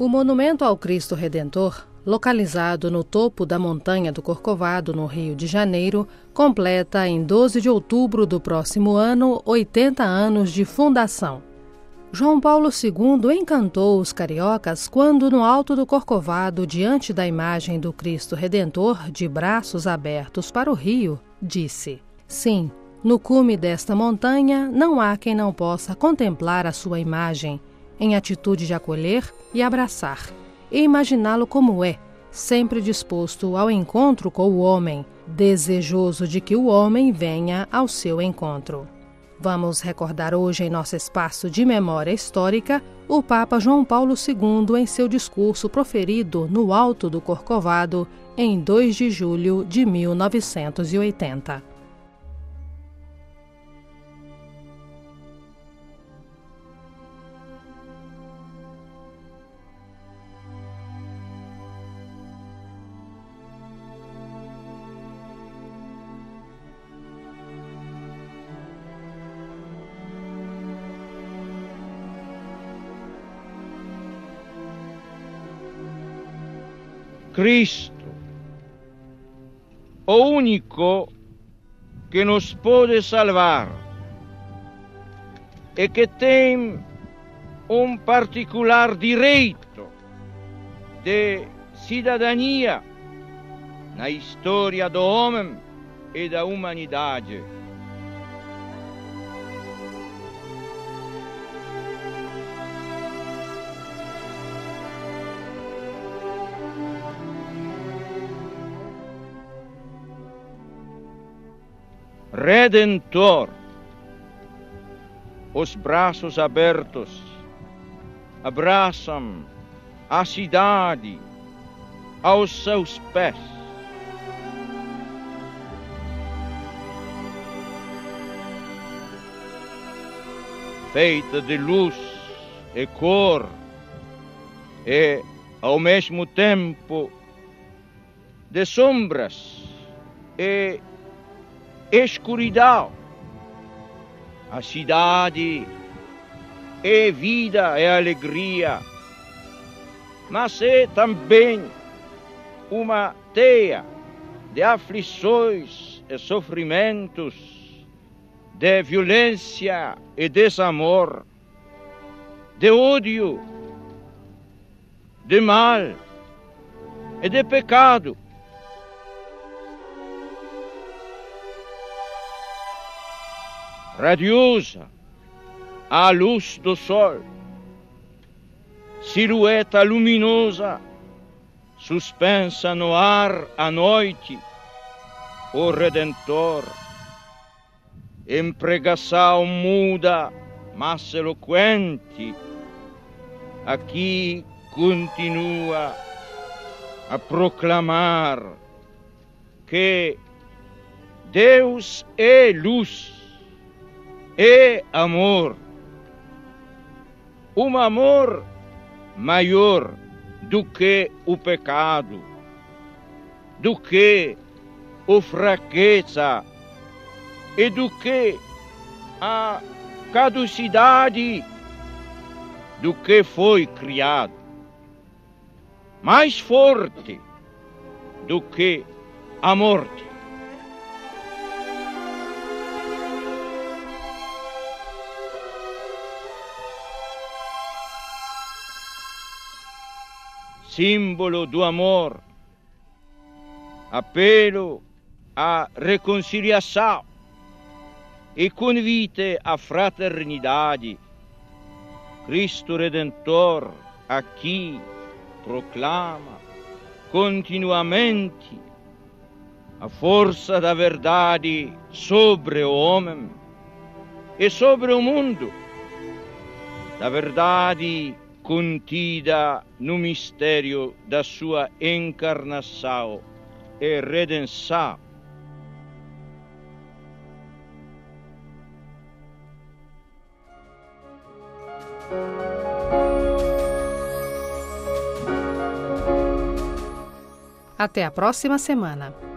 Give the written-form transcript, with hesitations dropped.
O monumento ao Cristo Redentor, localizado no topo da Montanha do Corcovado, no Rio de Janeiro, completa em 12 de outubro do próximo ano 80 anos de fundação. João Paulo II encantou os cariocas quando, no alto do Corcovado, diante da imagem do Cristo Redentor, de braços abertos para o rio, disse: "Sim, no cume desta montanha não há quem não possa contemplar a sua imagem, em atitude de acolher e abraçar, e imaginá-lo como é, sempre disposto ao encontro com o homem, desejoso de que o homem venha ao seu encontro." Vamos recordar hoje em nosso espaço de memória histórica o Papa João Paulo II em seu discurso proferido no alto do Corcovado em 2 de julho de 1980. Cristo, o único que nos pode salvar e que tem particular direito de cidadania na história do homem e da humanidade. Redentor, os braços abertos abraçam a cidade aos seus pés. Feita de luz e cor e, ao mesmo tempo, de sombras e escuridão. A cidade é vida e alegria, mas é também uma teia de aflições e sofrimentos, de violência e desamor, de ódio, de mal e de pecado. Radiosa à luz do sol, silhueta luminosa, suspensa no ar à noite, o Redentor, em pregação muda, mas eloquente, aqui continua a proclamar que Deus é luz, é amor, um amor maior do que o pecado, do que a fraqueza e do que a caducidade do que foi criado, mais forte do que a morte. Símbolo do amor, apelo à reconciliação e convite à fraternidade. Cristo Redentor aqui proclama continuamente a força da verdade sobre o homem e sobre o mundo, da verdade contida no mistério da sua encarnação e redenção. Até a próxima semana.